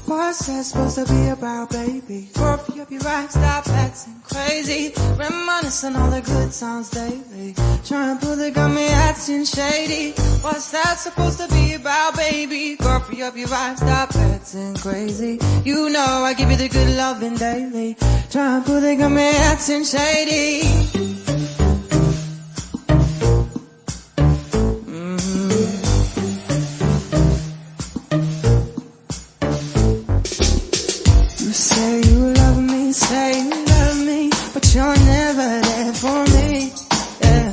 What's that supposed to be about, baby? Girl, free up your right, stop acting crazy. Reminiscing all the good times daily. Trying to pull it, got me acting shady. What's that supposed to be about, baby? Girl, free up your right, stop acting crazy. You know I give you the good loving daily. Trying to pull it, got me acting shady. Say you love me, but you're never there for me, yeah.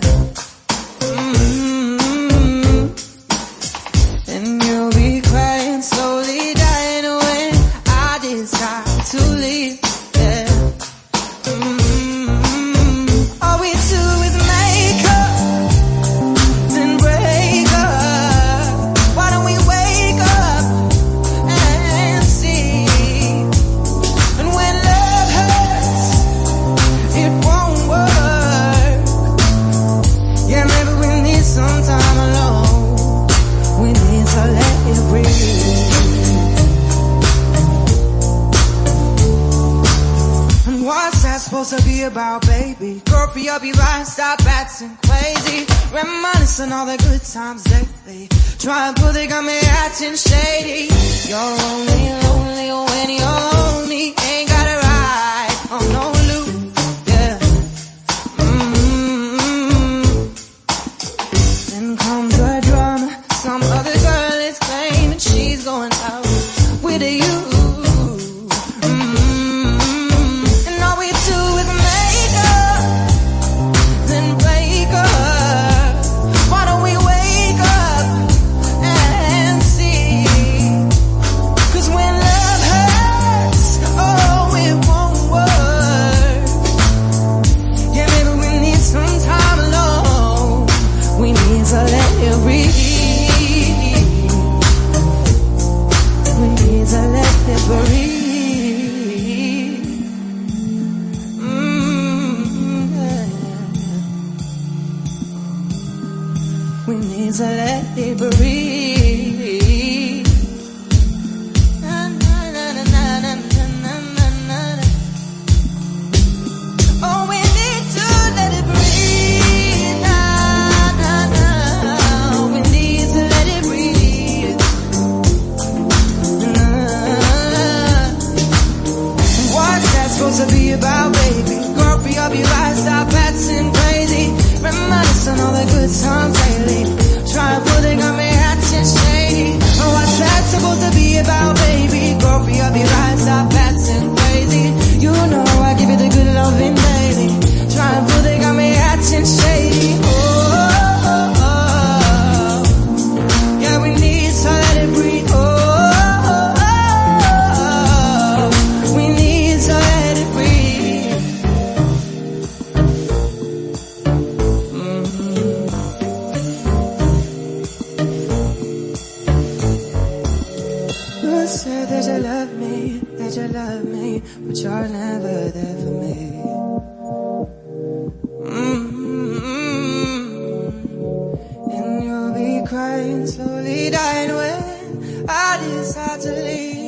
And you'll be crying, slowly dying when I decide to leave, yeah. All we do is make up, then break up. Why don't we wake up and see? Some time alone, we need to let it breathe. And what's that supposed to be about, baby? Girl, free up your mind, stop acting crazy. Reminiscing all the good times lately. Try and pull it, got me acting shady. You're only lonely when you're lonely. Ain't got a ride on no loop, yeah. Then comes the drama. Some other girl is claiming she's going out with you. And all we do is make up, then break up. Why don't we wake up and see? 'Cause when love hurts, oh, it won't work. Yeah, maybe we need some time alone. We need to let it breathe. We need to let it breathe. Yeah. We need to let it breathe. Na, na, na, na, na, na, na, na, na. Oh, we need to let it breathe. Na, na, na. We need to let it breathe. Na. What's that supposed to be about, baby? Girl, free up your eyes, stop acting crazy. Reminiscing all the good times lately. Try to pull it, got me acting shady. Oh, what's that supposed to be about, baby? Girl, free up your eyes, stop acting crazy. You know I give you the good loving daily. Try to pull it, got me acting shady. Oh, oh, oh. Yeah, we need to let it breathe. Oh, oh, oh. We need to let it breathe. You said that you love me, but you're never there for me. And you'll be crying, slowly dying when I decide to leave.